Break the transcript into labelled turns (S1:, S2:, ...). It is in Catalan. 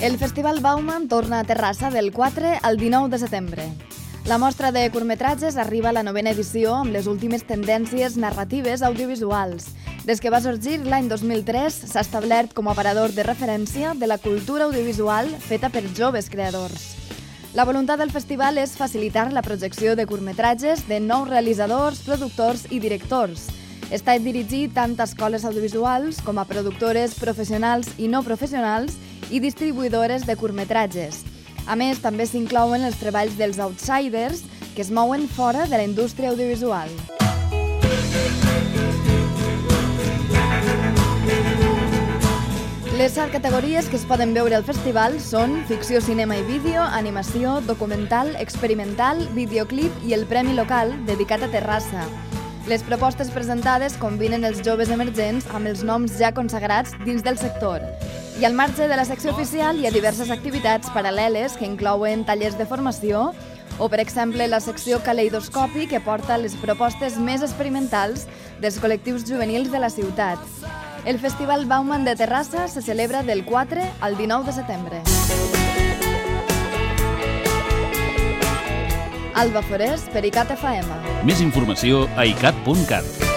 S1: El Festival Bauman torna a Terrassa del 4 al 19 de setembre. La mostra de curtmetratges arriba a la 9ª edició amb les últimes tendències narratives audiovisuals. Des que va sorgir l'any 2003, s'ha establert com a aparador de referència de la cultura audiovisual feta per joves creadors. La voluntat del festival és facilitar la projecció de curtmetratges de nous realitzadors, productors i directors. Està dirigit tant a escoles audiovisuals com a productores professionals i no professionals i distribuïdores de curtmetratges. A més, també s'inclouen els treballs dels outsiders que es mouen fora de la indústria audiovisual. Les 7 categories que es poden veure al festival són ficció, cinema i vídeo, animació, documental, experimental, videoclip i el premi local dedicat a Terrassa. Les propostes presentades combinen els joves emergents amb els noms ja consagrats dins del sector. I al marge de la secció oficial hi ha diverses activitats paral·leles que inclouen tallers de formació o, per exemple, la secció Caleidoscopi que porta les propostes més experimentals dels col·lectius juvenils de la ciutat. El Festival Bauman de Terrassa se celebra del 4 al 19 de setembre. Alba Forés, per ICAT FM.
S2: Més informació a icat.cat.